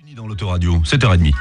Dans l'autoradio, 7h30.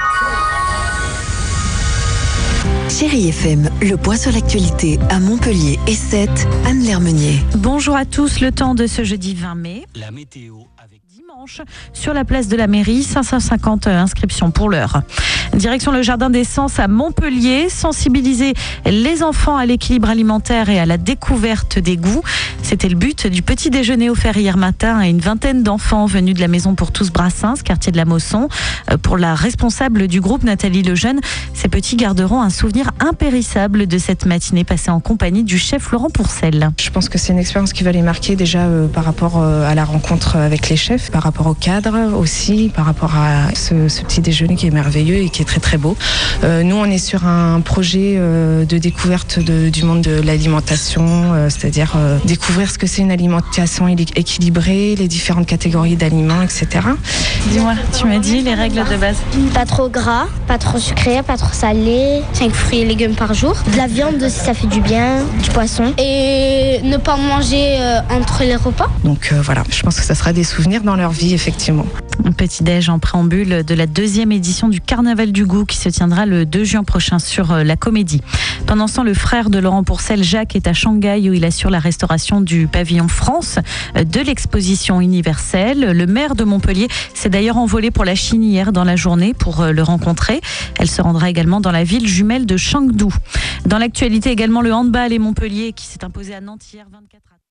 Chérie FM, le point sur l'actualité à Montpellier et 7, Anne Lermenier. Bonjour à tous, le temps de ce jeudi 20 mai. La météo avec Dimanche, sur la place de la mairie, 550 inscriptions pour l'heure. Direction le Jardin des Sens à Montpellier, sensibiliser les enfants à l'équilibre alimentaire et à la découverte des goûts. C'était le but du petit déjeuner offert hier matin à une vingtaine d'enfants venus de la Maison pour tous Brassens, quartier de la Mosson. Pour la responsable du groupe, Nathalie Lejeune, ces petits garderont un souvenir impérissable de cette matinée passée en compagnie du chef Laurent Pourcel. Je pense que c'est une expérience qui va les marquer déjà par rapport à la rencontre avec les chefs, par rapport au cadre aussi, par rapport à ce petit déjeuner qui est merveilleux et qui est très très beau. Nous on est sur un projet de découverte du monde de l'alimentation, c'est-à-dire découvrir ce que c'est une alimentation équilibrée, les différentes catégories d'aliments, etc. Dis-moi, tu m'as dit les règles de base. Pas trop gras, pas trop sucré, pas trop salé, 5 fruits et légumes par jour. De la viande aussi, ça fait du bien, du poisson. Et ne pas manger entre les repas. Donc voilà, je pense que ça sera des souvenirs dans leur vie, effectivement. Un petit-déj en préambule de la 2e édition du Carnaval du goût qui se tiendra le 2 juin prochain sur la Comédie. Pendant ce temps, le frère de Laurent Pourcel, Jacques, est à Shanghai où il assure la restauration du pavillon France de l'exposition universelle. Le maire de Montpellier s'est d'ailleurs envolé pour la Chine hier dans la journée pour le rencontrer. Elle se rendra également dans la ville jumelle de Chengdu. Dans l'actualité également, le handball et Montpellier qui s'est imposé à Nantes hier 24 à